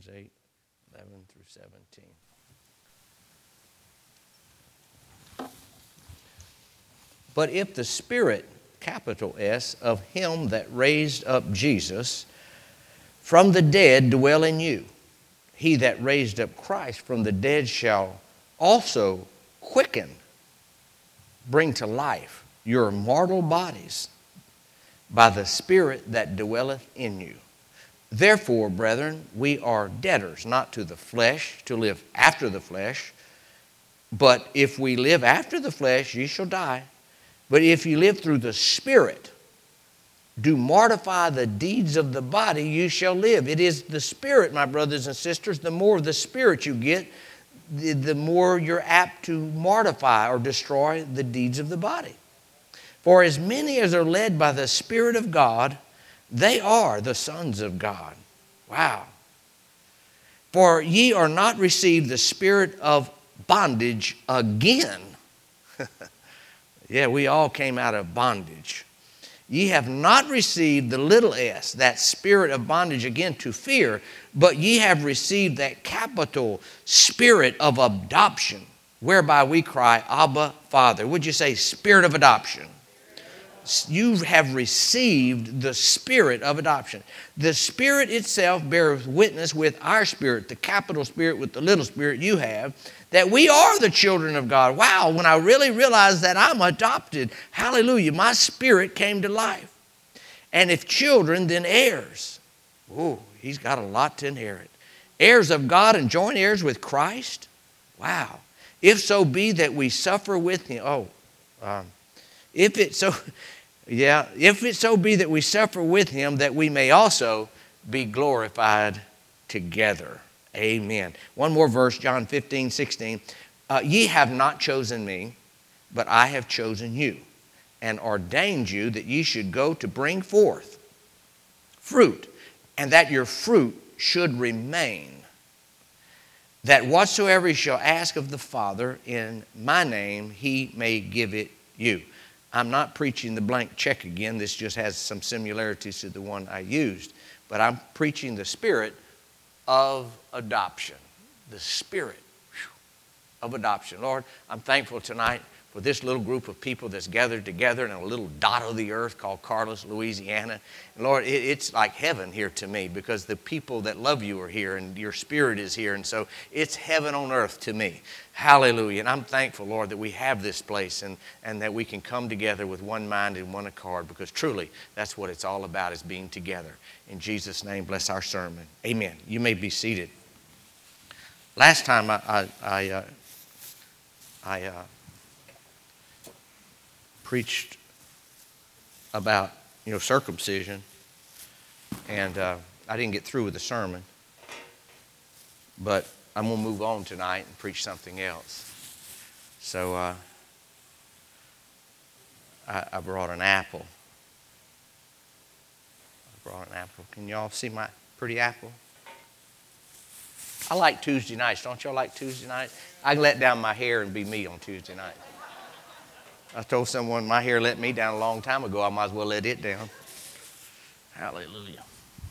Romans 8, 11 through 17. But if the Spirit, capital S, of him that raised up Jesus from the dead dwell in you, he that raised up Christ from the dead shall also quicken, bring to life your mortal bodies by the Spirit that dwelleth in you. Therefore, brethren, we are debtors, not to the flesh, to live after the flesh. But if we live after the flesh, ye shall die. But if you live through the Spirit, do mortify the deeds of the body, you shall live. It is the Spirit, my brothers and sisters. The more of the Spirit you get, the more you're apt to mortify or destroy the deeds of the body. For as many as are led by the Spirit of God, they are the sons of God. Wow. For ye are not received the spirit of bondage again. Yeah, we all came out of bondage. Ye have not received the little s, that spirit of bondage again to fear, but ye have received that capital spirit of adoption, whereby we cry, Abba, Father. Would you say spirit of adoption? You have received the spirit of adoption. The Spirit itself bears witness with our spirit, the capital spirit with the little spirit you have, that we are the children of God. Wow, when I really realized that I'm adopted, hallelujah, my spirit came to life. And if children, then heirs. Oh, he's got a lot to inherit. Heirs of God and joint heirs with Christ. Wow. If so be that we suffer with him. If it so be that we suffer with him, that we may also be glorified together. Amen. One more verse, John 15, 16. Ye have not chosen me, but I have chosen you, and ordained you that ye should go to bring forth fruit, and that your fruit should remain, that whatsoever ye shall ask of the Father in my name, he may give it you. I'm not preaching the blank check again. This just has some similarities to the one I used. But I'm preaching the spirit of adoption. The spirit of adoption. Lord, I'm thankful tonight for this little group of people that's gathered together in a little dot of the earth called Carlos, Louisiana. And Lord, it's like heaven here to me, because the people that love you are here and your spirit is here. And so it's heaven on earth to me. Hallelujah. And I'm thankful, Lord, that we have this place and that we can come together with one mind and one accord, because truly that's what it's all about, is being together. In Jesus' name, bless our sermon. Amen. You may be seated. Last time I preached about, circumcision, and I didn't get through with the sermon, but I'm going to move on tonight and preach something else. So I brought an apple. Can y'all see my pretty apple? I like Tuesday nights. Don't y'all like Tuesday nights? I can let down my hair and be me on Tuesday night. I told someone my hair let me down a long time ago. I might as well let it down. Hallelujah.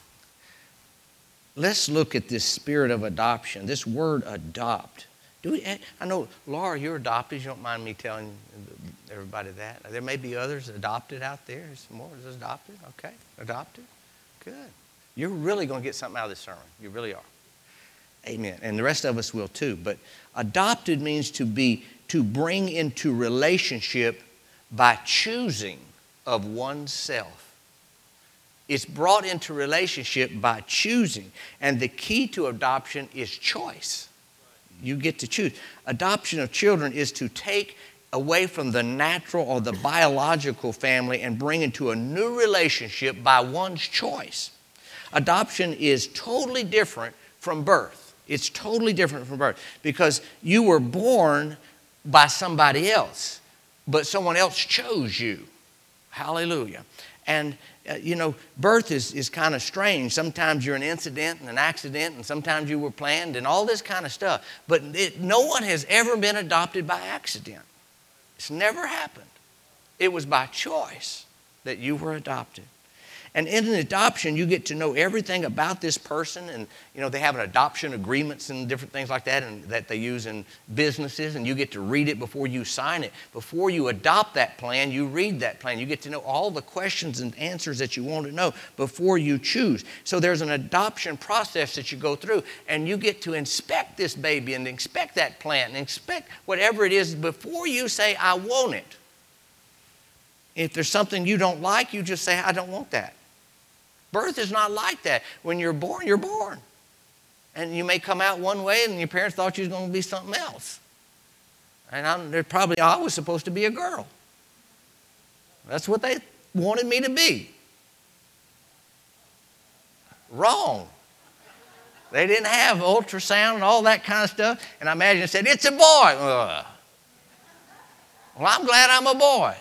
Let's look at this spirit of adoption, this word adopt. I know, Laura, you're adopted. You don't mind me telling everybody that. There may be others adopted out there. There's more adopted. Okay, adopted. Good. You're really going to get something out of this sermon. You really are. Amen. And the rest of us will too. But adopted means to bring into relationship by choosing of oneself. It's brought into relationship by choosing. And the key to adoption is choice. You get to choose. Adoption of children is to take away from the natural or the biological family and bring into a new relationship by one's choice. Adoption is totally different from birth. It's totally different from birth, because you were born by somebody else, but someone else chose you. Hallelujah. And birth is kind of strange. Sometimes you're an incident and an accident, and sometimes you were planned and all this kind of stuff. But no one has ever been adopted by accident. It's never happened. It was by choice that you were adopted. And in an adoption, you get to know everything about this person. And, they have an adoption agreements and different things like that and that they use in businesses. And you get to read it before you sign it. Before you adopt that plan, you read that plan. You get to know all the questions and answers that you want to know before you choose. So there's an adoption process that you go through. And you get to inspect this baby and inspect that plant and inspect whatever it is before you say, I want it. If there's something you don't like, you just say, I don't want that. Birth is not like that. When you're born, you're born. And you may come out one way and your parents thought you was going to be something else. And I was supposed to be a girl. That's what they wanted me to be. Wrong. They didn't have ultrasound and all that kind of stuff. And I imagine they said, it's a boy. Ugh. Well, I'm glad I'm a boy.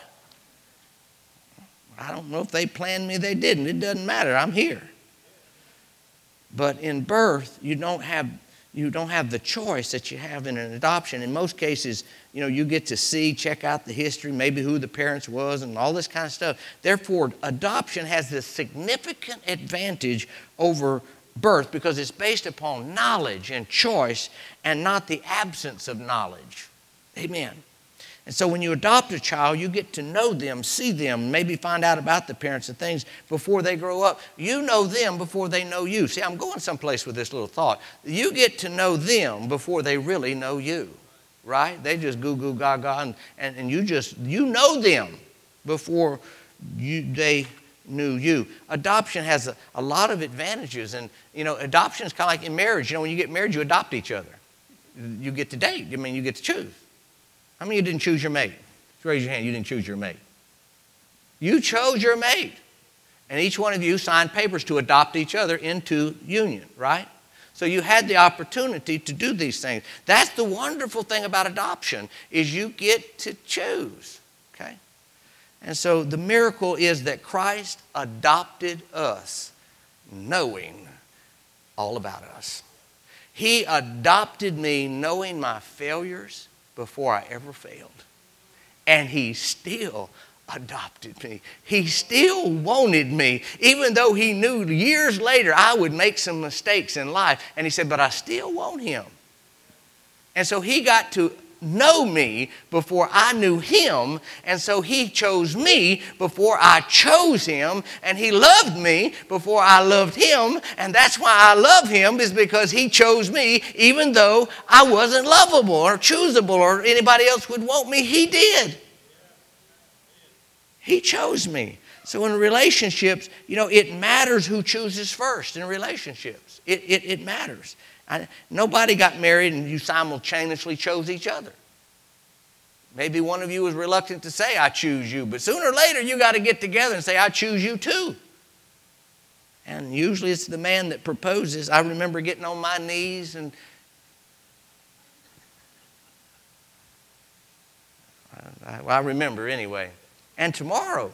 I don't know if they planned me, they didn't. It doesn't matter. I'm here. But in birth, you don't have the choice that you have in an adoption. In most cases, you get to see, check out the history, maybe who the parents was and all this kind of stuff. Therefore, adoption has this significant advantage over birth because it's based upon knowledge and choice and not the absence of knowledge. Amen. And so when you adopt a child, you get to know them, see them, maybe find out about the parents and things before they grow up. You know them before they know you. See, I'm going someplace with this little thought. You get to know them before they really know you, right? They just goo-goo gaga, and you know them before they knew you. Adoption has a lot of advantages, and adoption is kind of like in marriage. When you get married, you adopt each other. You get to date. You get to choose. How many of you didn't choose your mate? Just raise your hand. You didn't choose your mate. You chose your mate. And each one of you signed papers to adopt each other into union, right? So you had the opportunity to do these things. That's the wonderful thing about adoption is you get to choose, okay? And so the miracle is that Christ adopted us knowing all about us. He adopted me knowing my failures before I ever failed. And He still adopted me. He still wanted me, even though He knew years later I would make some mistakes in life. And He said, but I still want Him. And so He got to know me before I knew Him, and so He chose me before I chose Him, and He loved me before I loved Him, and that's why I love Him, is because He chose me even though I wasn't lovable or choosable or anybody else would want me. He did. He chose me. So in relationships, it matters who chooses first in relationships. It matters. Nobody got married and you simultaneously chose each other. Maybe one of you was reluctant to say, I choose you, but sooner or later you got to get together and say, I choose you too. And usually it's the man that proposes. I remember getting on my knees and I remember anyway. And tomorrow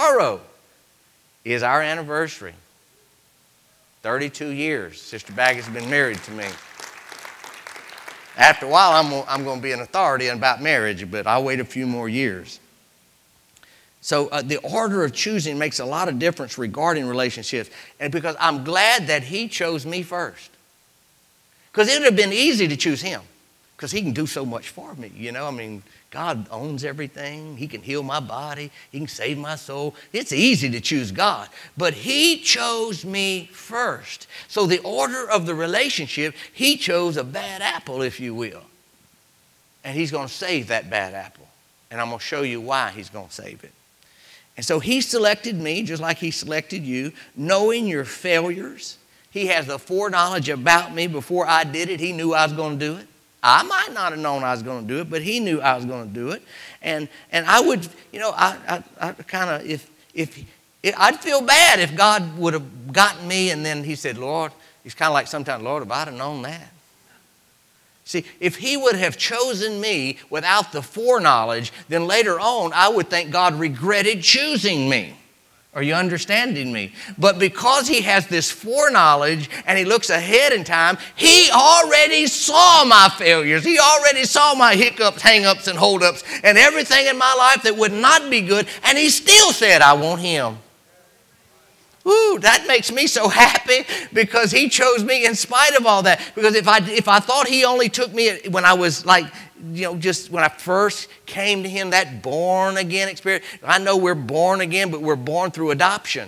is our anniversary. 32 years Sister Baggett's been married to me. After a while, I'm going to be an authority about marriage, but I'll wait a few more years. So the order of choosing makes a lot of difference regarding relationships. And because I'm glad that He chose me first. Because it would have been easy to choose Him. Because He can do so much for me, God owns everything. He can heal my body. He can save my soul. It's easy to choose God. But He chose me first. So the order of the relationship, He chose a bad apple, if you will. And He's going to save that bad apple. And I'm going to show you why He's going to save it. And so He selected me just like He selected you, knowing your failures. He has the foreknowledge about me before I did it. He knew I was going to do it. I might not have known I was going to do it, but He knew I was going to do it. And I would, I kind of, I'd feel bad if God would have gotten me and then He said, Lord, He's kind of like sometimes, Lord, if I'd have known that. See, if He would have chosen me without the foreknowledge, then later on I would think God regretted choosing me. Are you understanding me? But because He has this foreknowledge and He looks ahead in time, He already saw my failures. He already saw my hiccups, hang-ups, and hold-ups and everything in my life that would not be good. And He still said, I want Him. Ooh, that makes me so happy because he chose me in spite of all that. Because if I thought he only took me when I was like, just when I first came to him, that born again experience. I know we're born again, but we're born through adoption.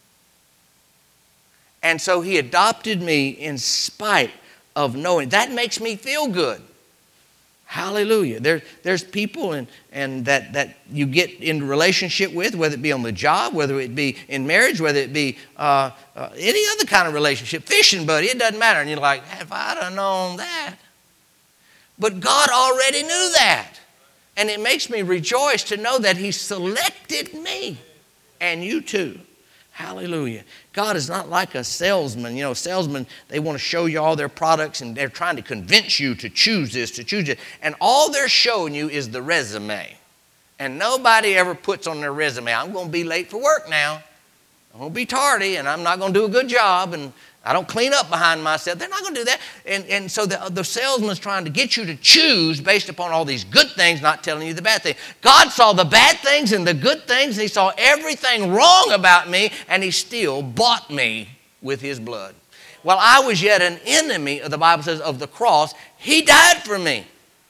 And so he adopted me in spite of knowing. That makes me feel good. Hallelujah. There's people and that you get in relationship with, whether it be on the job, whether it be in marriage, whether it be any other kind of relationship, fishing buddy, it doesn't matter. And you're like, if I'd have known that. But God already knew that. And it makes me rejoice to know that he selected me and you too. Hallelujah. God is not like a salesman. Salesmen, they want to show you all their products and they're trying to convince you to choose this, to choose it. And all they're showing you is the resume. And nobody ever puts on their resume, I'm going to be late for work now. I'm going to be tardy and I'm not going to do a good job and I don't clean up behind myself. They're not going to do that. And so the salesman's trying to get you to choose based upon all these good things, not telling you the bad things. God saw the bad things and the good things, and he saw everything wrong about me, and he still bought me with his blood. While I was yet an enemy, the Bible says, of the cross, he died for me.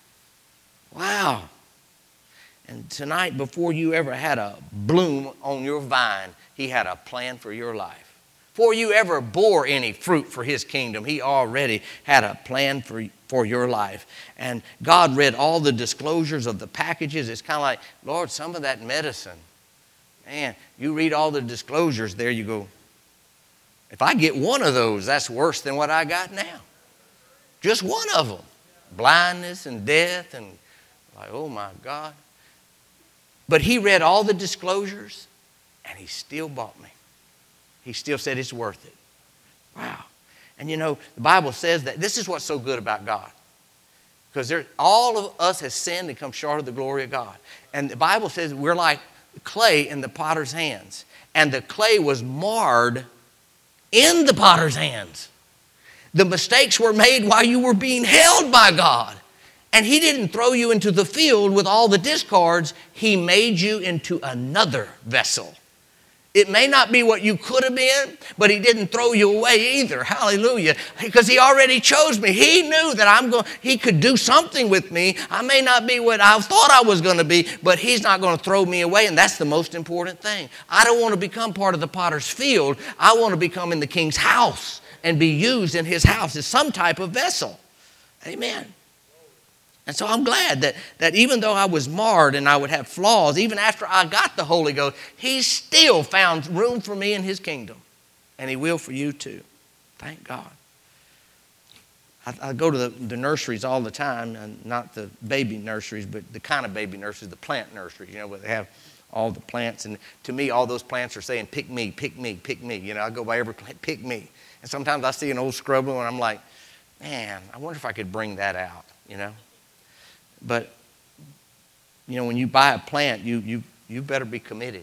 Wow. And tonight, before you ever had a bloom on your vine, he had a plan for your life. Before you ever bore any fruit for his kingdom, he already had a plan for your life. And God read all the disclosures of the packages. It's kind of like, Lord, some of that medicine. Man, you read all the disclosures there, you go, if I get one of those, that's worse than what I got now. Just one of them. Blindness and death and like, oh my God. But he read all the disclosures and he still bought me. He still said it's worth it. Wow. And the Bible says that this is what's so good about God. Because all of us has sinned and come short of the glory of God. And the Bible says we're like clay in the potter's hands. And the clay was marred in the potter's hands. The mistakes were made while you were being held by God. And he didn't throw you into the field with all the discards. He made you into another vessel. It may not be what you could have been, but he didn't throw you away either. Hallelujah. Because he already chose me. He knew that he could do something with me. I may not be what I thought I was going to be, but he's not going to throw me away, and that's the most important thing. I don't want to become part of the potter's field. I want to become in the king's house and be used in his house as some type of vessel. Amen. And so I'm glad that even though I was marred and I would have flaws, even after I got the Holy Ghost, he still found room for me in his kingdom. And he will for you too. Thank God. I go to the nurseries all the time, and not the baby nurseries, but the kind of baby nurseries, the plant nurseries, where they have all the plants. And to me, all those plants are saying, pick me, pick me, pick me. I go by every plant, pick me. And sometimes I see an old scrubber and I'm like, man, I wonder if I could bring that out, But, when you buy a plant, you better be committed.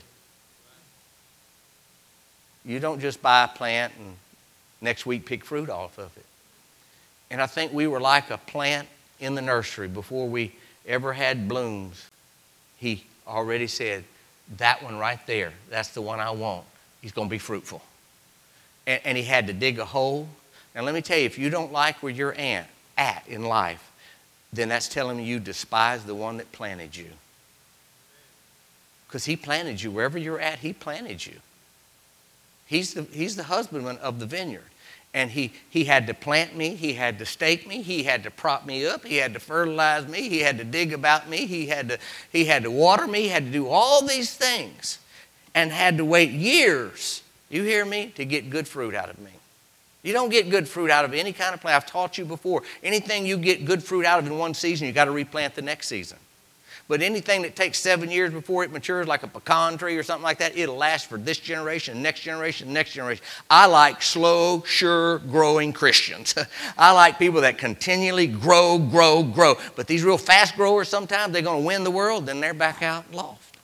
You don't just buy a plant and next week pick fruit off of it. And I think we were like a plant in the nursery before we ever had blooms. He already said, that one right there, that's the one I want. He's going to be fruitful. And he had to dig a hole. Now let me tell you, if you don't like where you're at in life, then that's telling you despise the one that planted you. Because he planted you. Wherever you're at, he planted you. He's the husbandman of the vineyard. And he had to plant me. He had to stake me. He had to prop me up. He had to fertilize me. He had to dig about me. He had to water me. He had to do all these things and had to wait years, you hear me, to get good fruit out of me. You don't get good fruit out of any kind of plant. I've taught you before. Anything you get good fruit out of in one season, you got to replant the next season. But anything that takes 7 years before it matures, like a pecan tree or something like that, it'll last for this generation, next generation, next generation. I like slow, sure growing Christians. I like people that continually grow. But these real fast growers, sometimes they're going to win the world, then they're back out lost.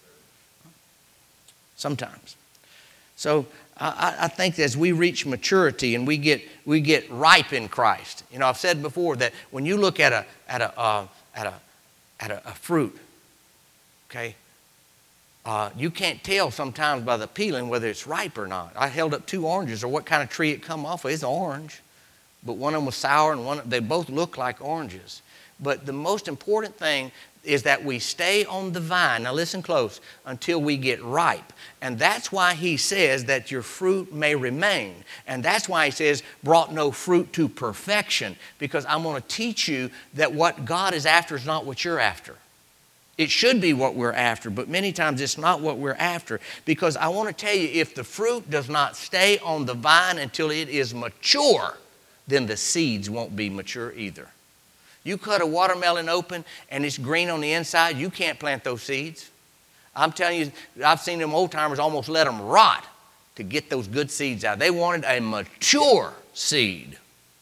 Sometimes. So I think as we reach maturity and we get ripe in Christ. I've said before that when you look at a fruit, okay, You can't tell sometimes by the peeling whether it's ripe or not. I held up 2 oranges, or what kind of tree it come off of. It's orange, but one of them was sour, and they both look like oranges. But the most important thing is that we stay on the vine, now listen close, until we get ripe. And that's why he says that your fruit may remain. And that's why he says, brought no fruit to perfection. Because I'm going to teach you that what God is after is not what you're after. It should be what we're after, but many times it's not what we're after. Because I want to tell you, if the fruit does not stay on the vine until it is mature, then the seeds won't be mature either. You cut a watermelon open and it's green on the inside, you can't plant those seeds. I'm telling you, I've seen them old timers almost let them rot to get those good seeds out. They wanted a mature seed.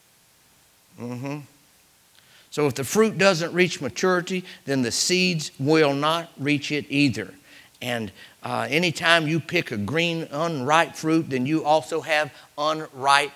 So if the fruit doesn't reach maturity, then the seeds will not reach it either. And anytime you pick a green, unripe fruit, then you also have unripe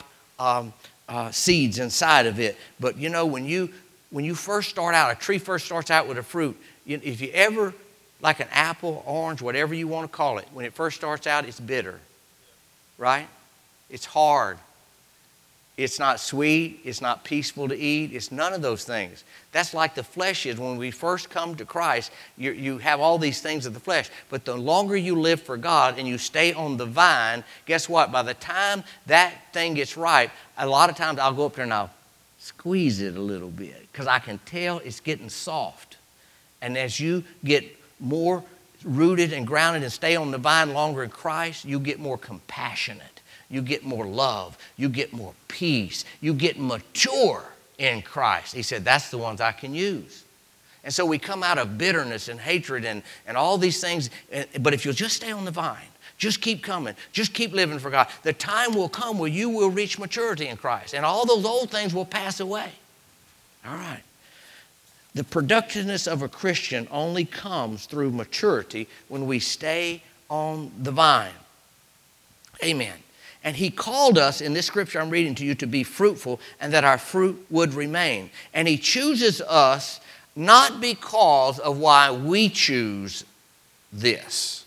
seeds inside of it. But you know, when you first start out, a tree first starts out with a fruit, if you ever, like an apple, orange, whatever you want to call it, when it first starts out, it's bitter, right? It's hard. It's not sweet. It's not peaceful to eat. It's none of those things. That's like the flesh is. When we first come to Christ, you have all these things of the flesh. But the longer you live for God and you stay on the vine, guess what? By the time that thing gets ripe, a lot of times I'll go up there and I'll squeeze it a little bit because I can tell it's getting soft. And as you get more rooted and grounded and stay on the vine longer in Christ, you get more compassionate. You get more love. You get more peace. You get mature in Christ. He said, that's the ones I can use. And so we come out of bitterness and hatred and all these things. But if you'll just stay on the vine, just keep coming, just keep living for God, the time will come where you will reach maturity in Christ. And all those old things will pass away. All right. The productiveness of a Christian only comes through maturity when we stay on the vine. Amen. And he called us, in this scripture I'm reading to you, to be fruitful and that our fruit would remain. And he chooses us not because of why we choose this.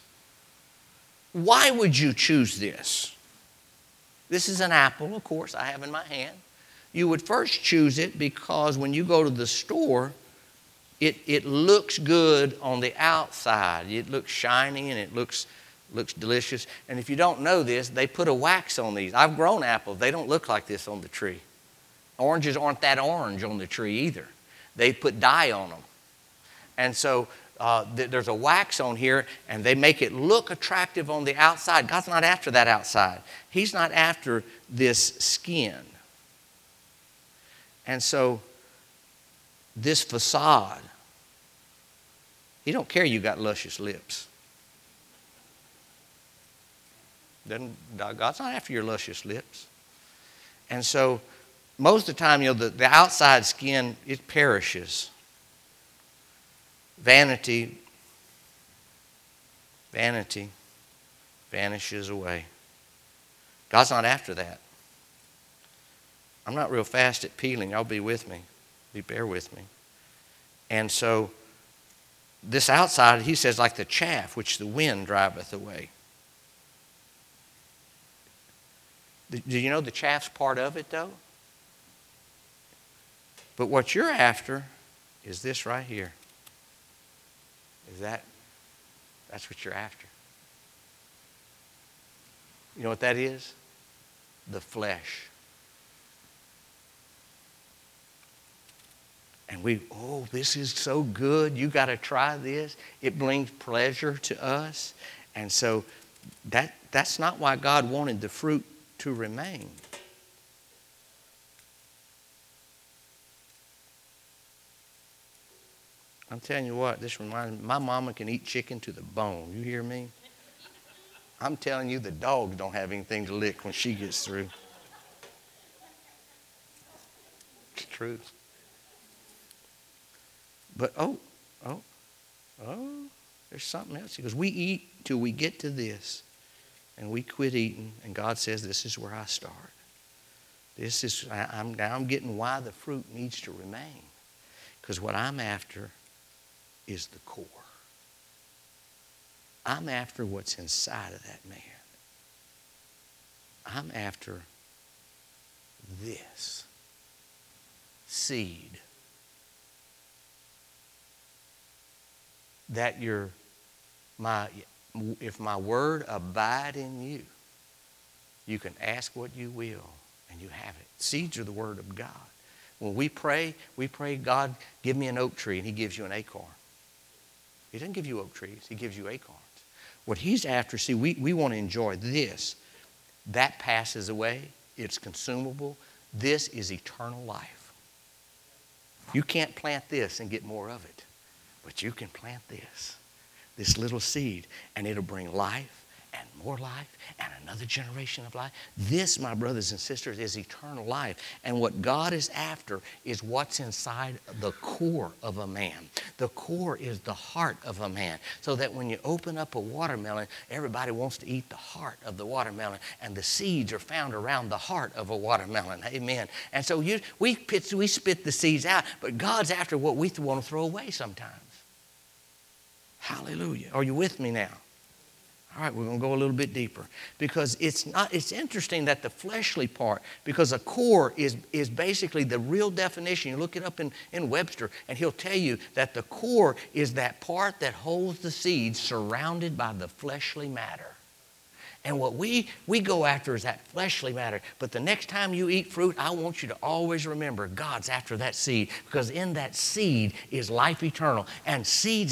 Why would you choose this? This is an apple, of course, I have in my hand. You would first choose it because when you go to the store, it looks good on the outside. It looks shiny and it looks delicious. And if you don't know this, they put a wax on these. I've grown apples. They don't look like this on the tree. Oranges aren't that orange on the tree either. They put dye on them. And so there's a wax on here, and they make it look attractive on the outside. God's not after that outside. He's not after this skin. And so this facade, he don't care you got luscious lips. God's not after your luscious lips. And so most of the time, the outside skin, it perishes. Vanity vanishes away. God's not after that. I'm not real fast at peeling. Y'all be with me. Bear with me. And so this outside, he says, like the chaff which the wind driveth away. Do you know the chaff's part of it, though? But what you're after is this right here. That's what you're after. You know what that is? The flesh. And this is so good. You got to try this. It brings pleasure to us. And so that's not why God wanted the fruit to remain. I'm telling you what, this reminds me, my mama can eat chicken to the bone. You hear me? I'm telling you, the dogs don't have anything to lick when she gets through. It's true. But, there's something else. He goes, we eat till we get to this, and we quit eating, and God says, this is where I start. I'm getting why the fruit needs to remain. Because what I'm after is the core. I'm after what's inside of that man. I'm after this seed. That if my word abide in you, you can ask what you will and you have it. Seeds are the word of God. When we pray, God, give me an oak tree, and he gives you an acorn. He doesn't give you oak trees, he gives you acorns. What he's after, see, we want to enjoy this. That passes away. It's consumable. This is eternal life. You can't plant this and get more of it. But you can plant this little seed, and it'll bring life and more life and another generation of life. This, my brothers and sisters, is eternal life. And what God is after is what's inside the core of a man. The core is the heart of a man. So that when you open up a watermelon, everybody wants to eat the heart of the watermelon. And the seeds are found around the heart of a watermelon. Amen. And so we spit the seeds out, but God's after what we want to throw away sometimes. Hallelujah. Are you with me now? All right, we're going to go a little bit deeper, because it's interesting that the fleshly part, because a core is basically the real definition. You look it up in Webster, and he'll tell you that the core is that part that holds the seed surrounded by the fleshly matter. And what we go after is that fleshly matter. But the next time you eat fruit, I want you to always remember God's after that seed, because in that seed is life eternal. And seeds